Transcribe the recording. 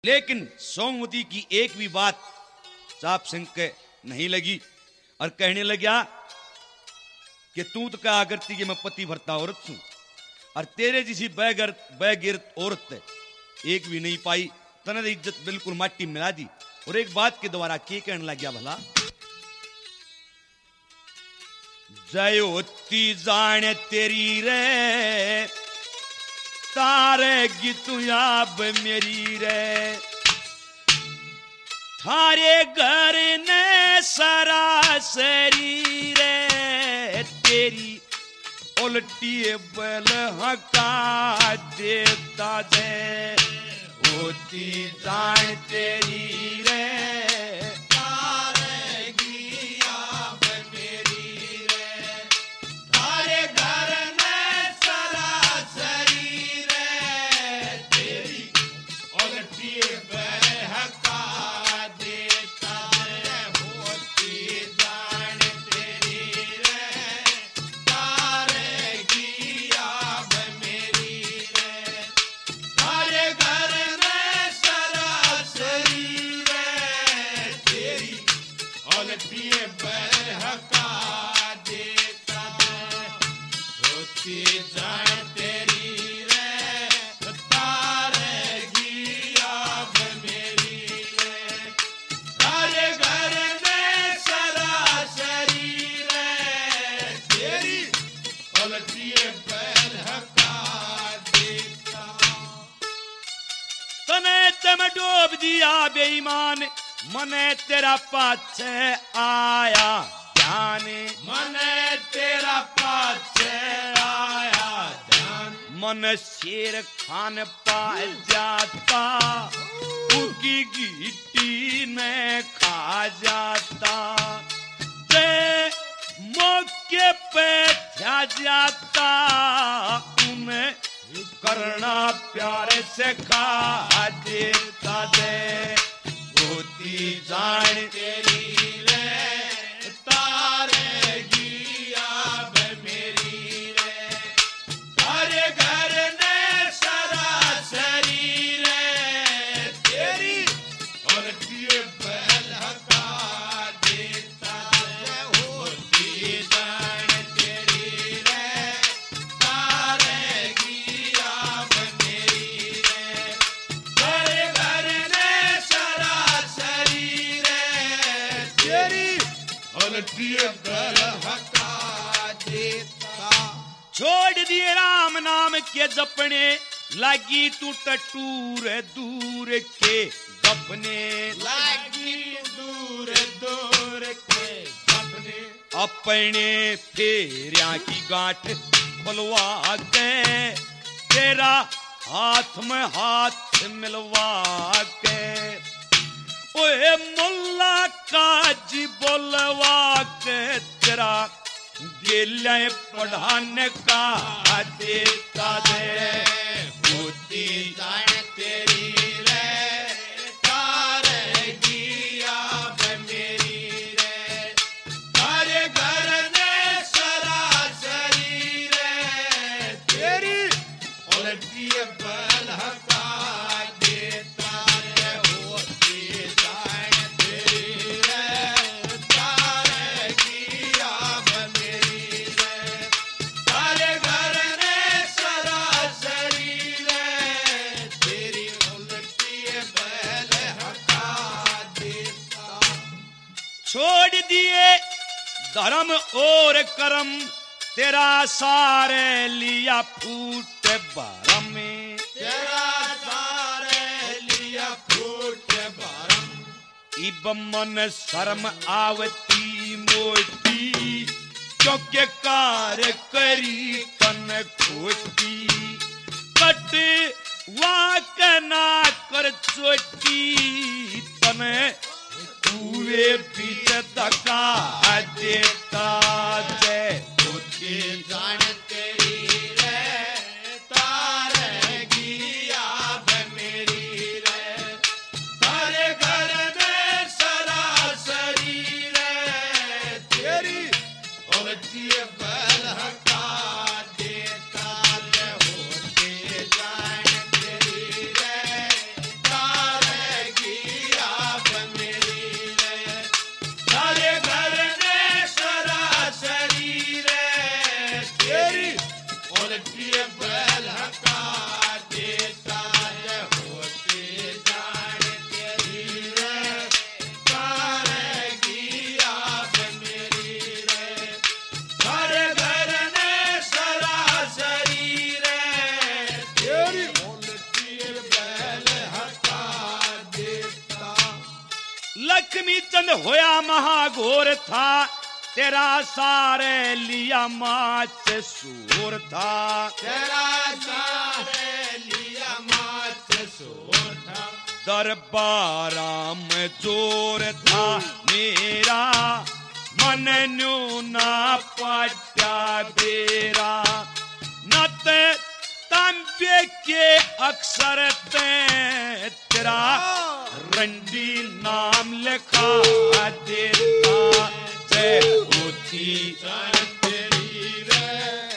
लेकिन सोमवती की एक भी बात चाप सिंह के नहीं लगी और कहने लगा कि तू तो क्या करती कि मैं पति भरता औरत हूं और तेरे जैसी बेगिरत औरत एक भी नहीं पाई, तने इज्जत बिल्कुल माटी मिला दी। और एक बात के द्वारा के कहने लग गया भला, जयोती जाने तेरी रे तारे गीतु याब मेरी रे, थारे घर ने सरासरी रे तेरी उल्टी बल हका देता दे, होती जान तेरी रे डूब दिया बेईमान, मने तेरा पाछे आया ध्यान, मने तेरा पाछे आया ध्यान, मन शेर खान पा जाता उकी गिट्टी ने खा जाता, जे मौके पे था जाता उन्हें करना प्यारे से खा देता दे, होती जान तेरी रे तारेगी अब मेरी रे, तारे घर ने सरासरी रे तेरी उल्टी बैल हका देता दे, होती जान तेरी रे तारेगी छोड़ दिए राम नाम के जपने, लगी तू टटूर दूर के गपने, लगी दूर दूर के गपने, अपने फेरिया की गांठ खुलवा के तेरा हाथ में हाथ मिलवा के, ओए मुल्ला काजी बोलवा के तेरा गेले पढ़ाने का देता दे, होती जान तेरी रे तारेगी अब मेरी रे, तारे घर ने सरासरी रे तेरी उल्टी बल हका देता दे, होती जान तेरी रे तारेगी अब मेरी रे, तारे घर ने सरासरी रे तेरी उल्टी बल हका देता। छोड़ दिए धर्म और कर्म तेरा सारे लिया फूट भरम, तेरा सारे लिया फूट भरम, इब मन शर्म आवती मोटी, क्योंकि कार करी तन खोटी, कट वाक ना कर चोटी, तने पूरे पीछे धक्का देता दे, होती जान तेरी रे तारेगी अब मेरी रे, तारे घर में सरासरी रे तेरी उल्टी बल हका देता दे, होती जान तेरी रे तारे लक्ष्मी चंद होया महाघोर था, तेरा सारे लिया माच सूर था, तेरा सारे लिया माच सूर था, दरबारा में जोर था मेरा, मन न्यू ना पट्टा बेरा, नत तांबे के अक्षर तेरा, रंडी नाम लिखा देता, जय होती तेरी रे